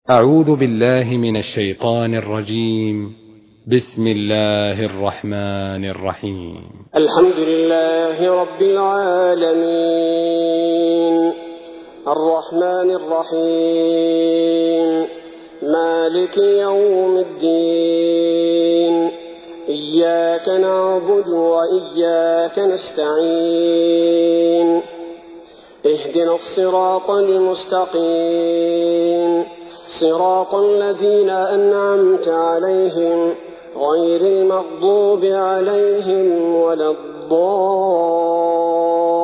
أعوذ بالله من الشيطان الرجيم. بسم الله الرحمن الرحيم. الحمد لله رب العالمين الرحمن الرحيم مالك يوم الدين إياك نعبد وإياك نستعين اهدنا الصراط المستقيم صراط الذين أنعمت عليهم غير المغضوب عليهم ولا الضالين.